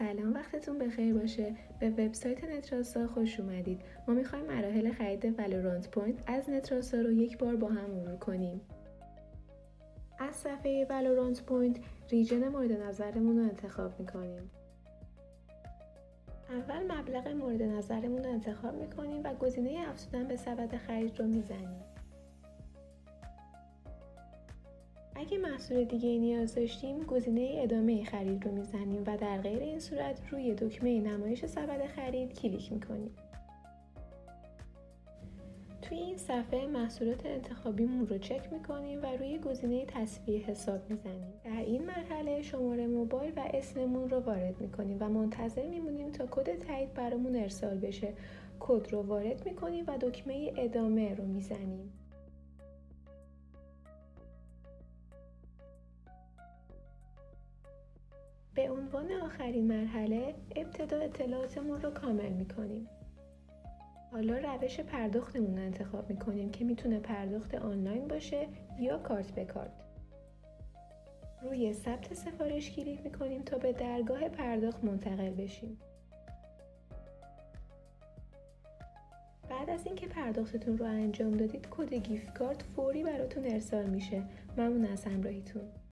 سلام، وقتتون بخیر باشه. به وبسایت نتراسا خوش اومدید. ما میخوایم مراحل خرید والورانت پوینت از نتراسا رو یک بار با هم مرور کنیم. از صفحه والورانت پوینت ریجن مورد نظرمون رو انتخاب میکنیم. اول مبلغ مورد نظرمون رو انتخاب میکنیم و گزینه افزودن به سبد خرید رو میزنیم. اگه محصول دیگه نیاز داشتیم گزینه ادامه خرید رو میزنیم و در غیر این صورت روی دکمه نمایش سبد خرید کلیک میکنیم. توی این صفحه محصولات انتخابیمون رو چک میکنیم و روی گزینه تصفیه حساب میزنیم. در این مرحله شماره موبایل و اسممون رو وارد میکنیم و منتظر میمونیم تا کد تایید برامون ارسال بشه. کد رو وارد میکنیم و دکمه ادامه رو میزنیم. به عنوان آخرین مرحله ابتدا اطلاعاتمون رو کامل میکنیم. حالا روش پرداختمون رو انتخاب میکنیم که میتونه پرداخت آنلاین باشه یا کارت به کارت. روی ثبت سفارش کلیک میکنیم تا به درگاه پرداخت منتقل بشیم. بعد از اینکه پرداختتون رو انجام دادید کد گیفت کارت فوری براتون ارسال میشه. ممنون از همراهیتون.